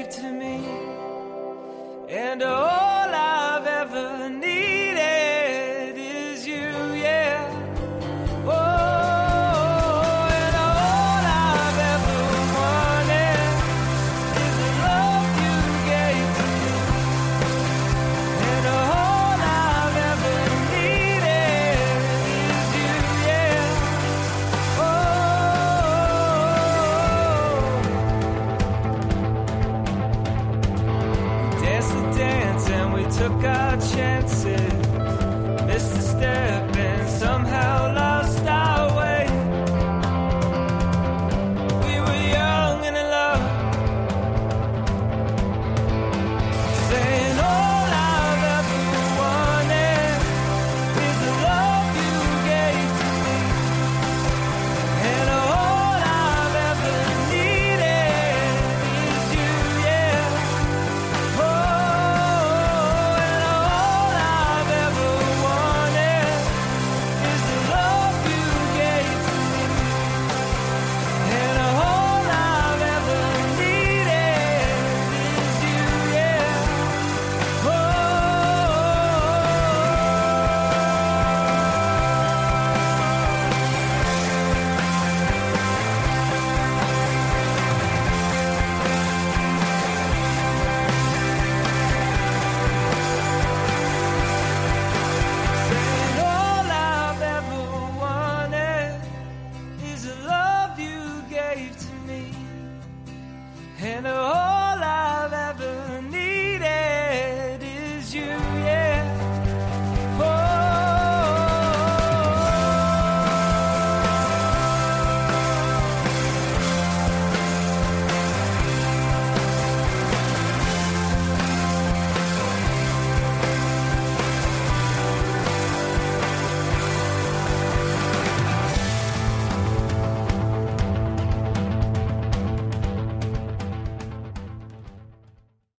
gave to me, and all I've ever needed is you, yeah. Oh, and all I've ever wanted is the love you gave to me, and all I've ever needed is you, yeah. Danced the dance and we took our chances, missed a step and somehow lost our way. We were young and in love, saying all I've ever wanted is the love you gave to me, and all I've ever needed is you, yeah. Oh, and all I've ever wanted is the love you gave to me, and all I've ever needed is you, yeah. Oh. Saying all I've ever wanted is the love you gave to me, and all